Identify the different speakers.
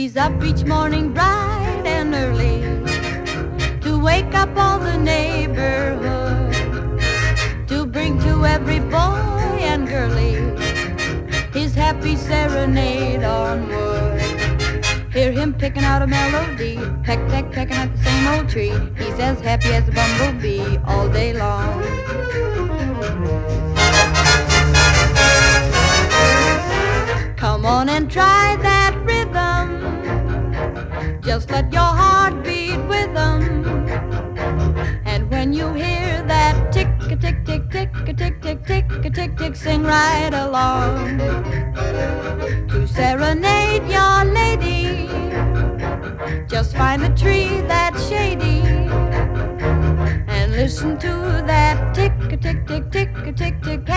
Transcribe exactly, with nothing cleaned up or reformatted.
Speaker 1: He's up each morning bright and early to wake up all the neighborhood, to bring to every boy and girlie his happy serenade on wood. Hear him picking out a melody, peck, peck, pecking at the same old tree. He's as happy as a bumblebee all day long. Come on and try that rhythm, just let your heart beat with them. And when you hear that tick-a-tick-tick, tick-a-tick-tick, tick-a-tick-tick, sing right along. To serenade your lady, just find a tree that's shady and listen to that tick-a-tick-tick, tick-a-tick-tick,